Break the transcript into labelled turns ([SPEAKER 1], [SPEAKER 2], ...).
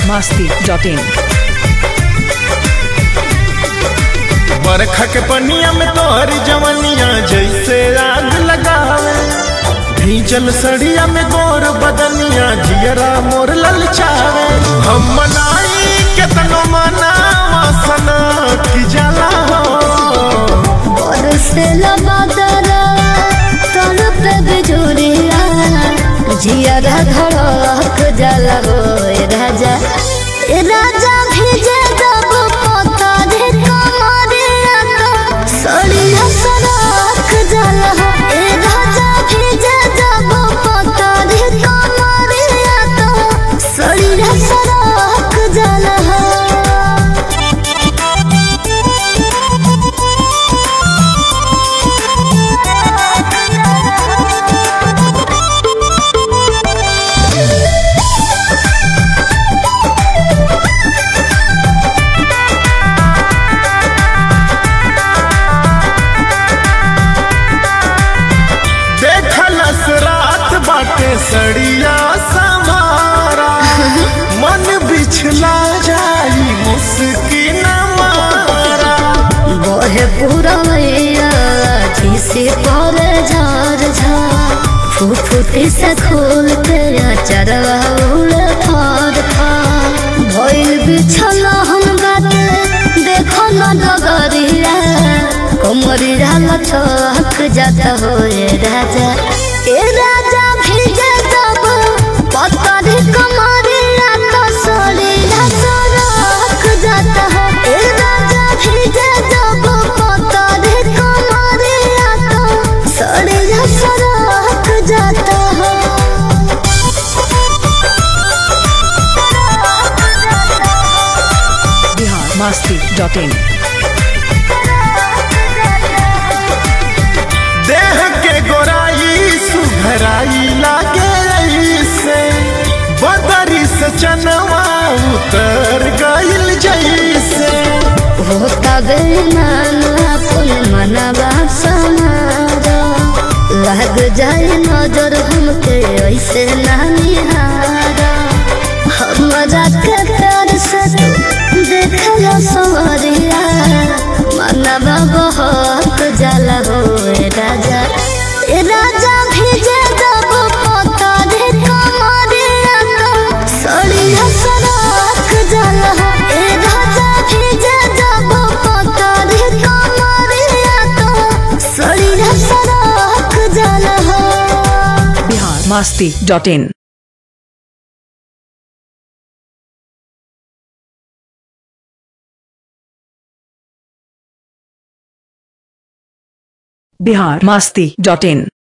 [SPEAKER 1] biharmasti.in
[SPEAKER 2] बरखा के पनिया में तोहरी जवनिया जैसे आग लगावे, भीजल सड़िया में गोर बदनिया जियरा मोर ललचावे। हम मनाई केतनो मनावा सना की जाला हो
[SPEAKER 3] बरसेला बादरा तन पे बिजुरिया जियरा धड़क जाला हो राजा भीजे जब पता दे कमरिया तो सड़िया सड़क जाला हो राजा भीजे जब पता दे कमरिया तो सड़िया सड़क जाला हो।
[SPEAKER 2] सड़िया समारा मन बिछला जाई मुस्की न मारा
[SPEAKER 3] बोहे पुरवैया जिसे पर झार झार फुफुती से खोल के चरवा उड़ फार फार भइल बिछला हम बाटे देखो न डगरिया कमरिया लचक जाता हो राजा भीजे जब पत्थर कमरिया तो सड़िया सड़क जाता है राजा भीजे जब पत्थर कमरिया तो सड़िया सड़क जाता है।
[SPEAKER 1] biharmasti.in
[SPEAKER 2] देह के गोराई सुघराई लागे से बदरी से चनवा उतर गइल जैसे
[SPEAKER 3] होता बेमाना पुल मनवा समारा लग जाए नजर हमके ऐसे नानी हारा हमरा के प्यार से तू देखला सवरिया मनवा बहुत जला हो राजा भीजे जब पता दे कमरिया तो सड़िया सड़क जाला हो राजा भीजे जब पता दे कमरिया तो सड़िया सड़क जाला हो।
[SPEAKER 1] biharmasti.in biharmasti.in